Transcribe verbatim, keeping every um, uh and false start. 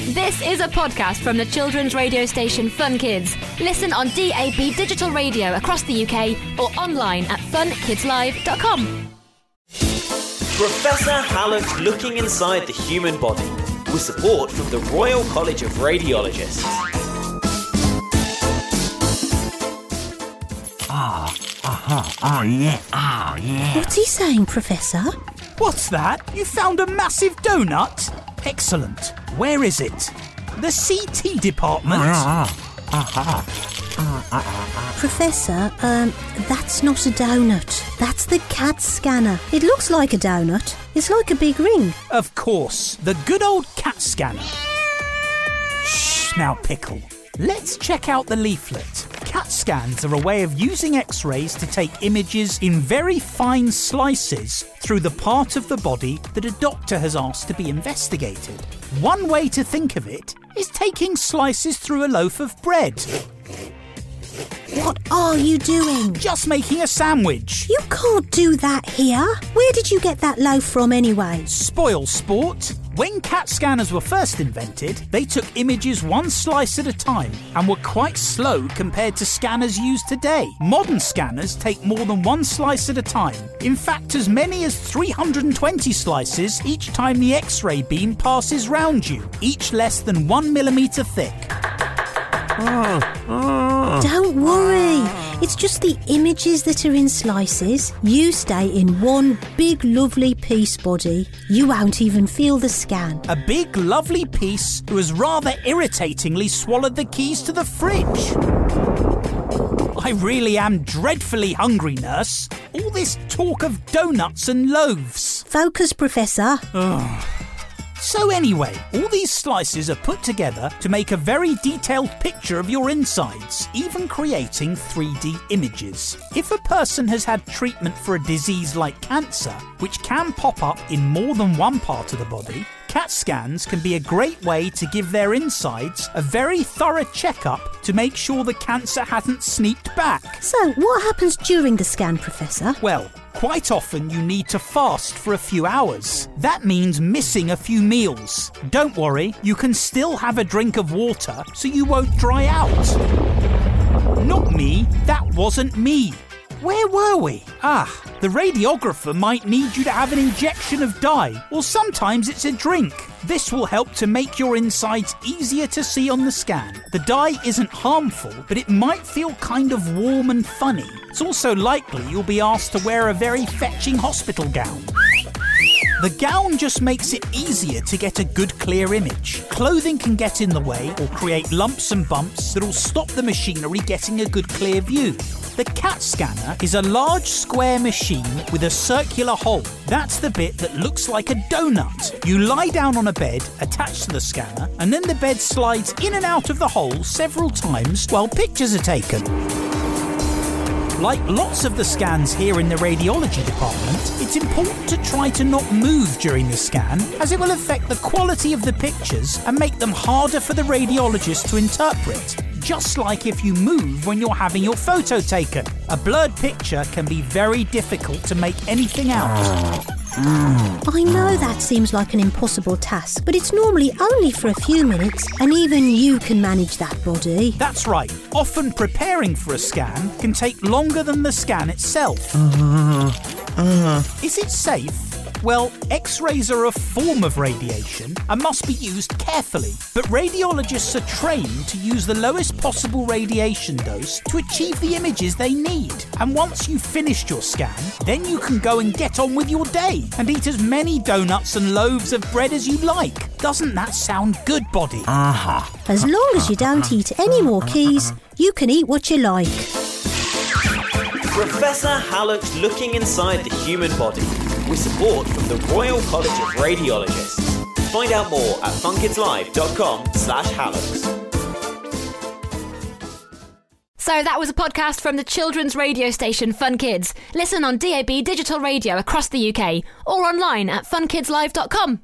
This is a podcast from the children's radio station Fun Kids. Listen on D A B digital radio across the U K or online at fun kids live dot com. Professor Hallett looking inside the human body, with support from the Royal College of Radiologists. Ah, aha, oh yeah, ah, yeah. What's he saying, Professor? What's that? You found a massive donut? Excellent. Where is it? The C T department? Ah, aha. Ah, ah, ah. Professor, um, that's not a donut. That's the CAT scanner. It looks like a donut. It's like a big ring. Of course, the good old CAT scanner. Shh, now Pickle. Let's check out the leaflet. CAT scans are a way of using X-rays to take images in very fine slices through the part of the body that a doctor has asked to be investigated. One way to think of it is taking slices through a loaf of bread. What are you doing? Just making a sandwich. You can't do that here. Where did you get that loaf from anyway? Spoil sport. When CAT scanners were first invented, they took images one slice at a time and were quite slow compared to scanners used today. Modern scanners take more than one slice at a time. In fact, as many as three hundred twenty slices each time the X-ray beam passes round you, each less than one millimetre thick. Don't worry. It's just the images that are in slices. You stay in one big lovely piece, body. You won't even feel the scan. A big lovely piece who has rather irritatingly swallowed the keys to the fridge. I really am dreadfully hungry, nurse. All this talk of donuts and loaves. Focus, Professor. Ugh. So anyway, all these slices are put together to make a very detailed picture of your insides, even creating three D images. If a person has had treatment for a disease like cancer, which can pop up in more than one part of the body, CAT scans can be a great way to give their insides a very thorough checkup to make sure the cancer hasn't sneaked back. So, what happens during the scan, Professor? Well, quite often you need to fast for a few hours. That means missing a few meals. Don't worry, you can still have a drink of water so you won't dry out. Not me, that wasn't me. Where were we? Ah, the radiographer might need you to have an injection of dye, or sometimes it's a drink. This will help to make your insides easier to see on the scan. The dye isn't harmful, but it might feel kind of warm and funny. It's also likely you'll be asked to wear a very fetching hospital gown. The gown just makes it easier to get a good clear image. Clothing can get in the way or create lumps and bumps that'll stop the machinery getting a good clear view. The CAT scanner is a large square machine with a circular hole. That's the bit that looks like a donut. You lie down on a bed attached to the scanner, and then the bed slides in and out of the hole several times while pictures are taken. Like lots of the scans here in the radiology department, it's important to try to not move during the scan, as it will affect the quality of the pictures and make them harder for the radiologist to interpret. Just like if you move when you're having your photo taken. A blurred picture can be very difficult to make anything out. I know that seems like an impossible task, but it's normally only for a few minutes, and even you can manage that, body. That's right. Often preparing for a scan can take longer than the scan itself. Uh, uh. Is it safe? Well, X-rays are a form of radiation and must be used carefully, but radiologists are trained to use the lowest possible radiation dose to achieve the images they need. And once you've finished your scan, then you can go and get on with your day and eat as many donuts and loaves of bread as you like. Doesn't that sound good, body? Uh-huh. As long as you don't eat any more keys, you can eat what you like. Professor Hallett looking inside the human body, with support from the Royal College of Radiologists. Find out more at fun kids live dot com slash Hallett. So that was a podcast from the children's radio station Fun Kids. Listen on D A B digital radio across the U K or online at fun kids live dot com.